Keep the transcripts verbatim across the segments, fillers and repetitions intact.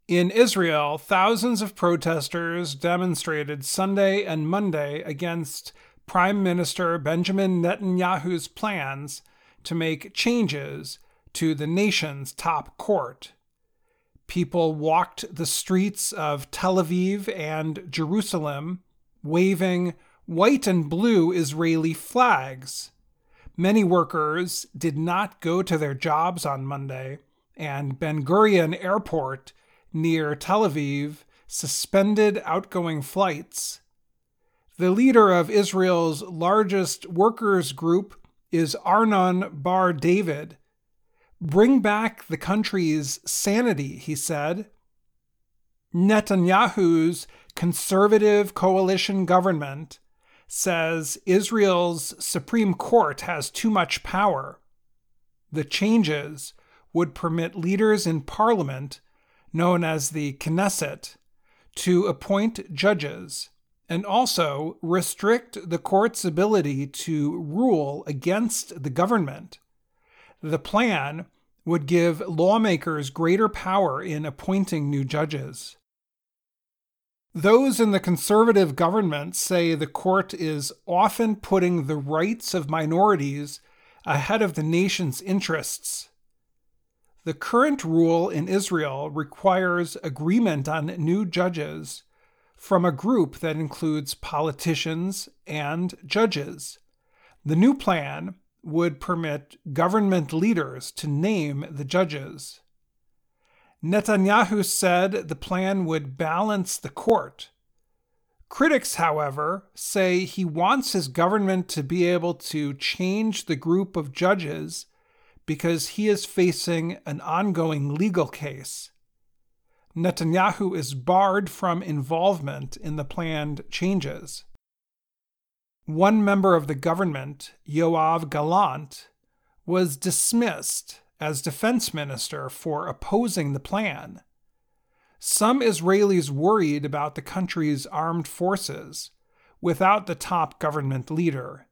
In Israel, thousands of protesters demonstrated Sunday and Monday against Prime Minister Benjamin Netanyahu's plans to make changes to the nation's top court. People walked the streets of Tel Aviv and Jerusalem, waving white and blue Israeli flags. Many workers did not go to their jobs on Monday, and Ben Gurion Airport near Tel Aviv suspended outgoing flights. The leader of Israel's largest workers' group is Arnon Bar David. "Bring back the country's sanity," he said. Netanyahu's conservative coalition government says Israel's Supreme Court has too much power. The changes would permit leaders in parliament, known as the Knesset, to appoint judges and also restrict the court's ability to rule against the government. The plan would give lawmakers greater power in appointing new judges. Those in the conservative government say the court is often putting the rights of minorities ahead of the nation's interests. The current rule in Israel requires agreement on new judges from a group that includes politicians and judges. The new plan would permit government leaders to name the judges. Netanyahu said the plan would balance the court. Critics, however, say he wants his government to be able to change the group of judges because he is facing an ongoing legal case. Netanyahu is barred from involvement in the planned changes. One member of the government, Yoav Gallant, was dismissed as defense minister for opposing the plan. Some Israelis worried about the country's armed forces without the top government leader.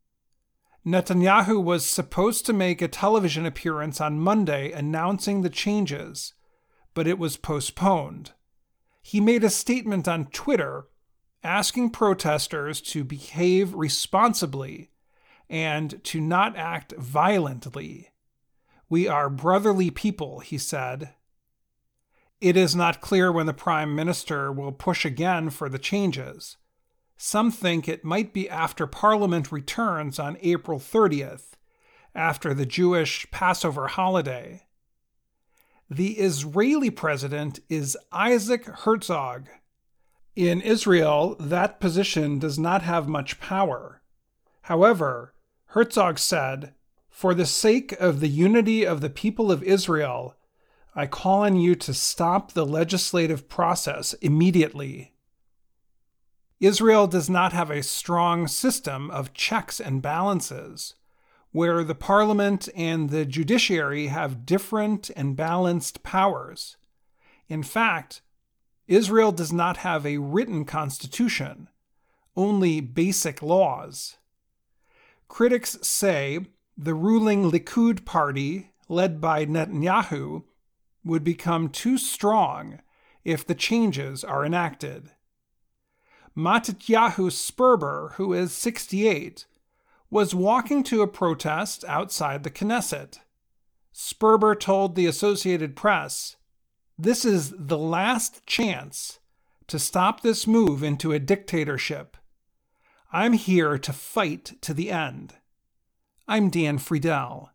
Netanyahu was supposed to make a television appearance on Monday announcing the changes, but it was postponed. He made a statement on Twitter asking protesters to behave responsibly and to not act violently. "We are brotherly people," he said. It is not clear when the prime minister will push again for the changes. Some think it might be after Parliament returns on April thirtieth, after the Jewish Passover holiday. The Israeli president is Isaac Herzog. In Israel, that position does not have much power. However, Herzog said, "For the sake of the unity of the people of Israel, I call on you to stop the legislative process immediately." Israel does not have a strong system of checks and balances, where the parliament and the judiciary have different and balanced powers. In fact, Israel does not have a written constitution, only basic laws. Critics say the ruling Likud party, led by Netanyahu, would become too strong if the changes are enacted. Matityahu Sperber, who is sixty-eight, was walking to a protest outside the Knesset. Sperber told the Associated Press, "This is the last chance to stop this move into a dictatorship. I'm here to fight to the end. I'm Dan Friedel."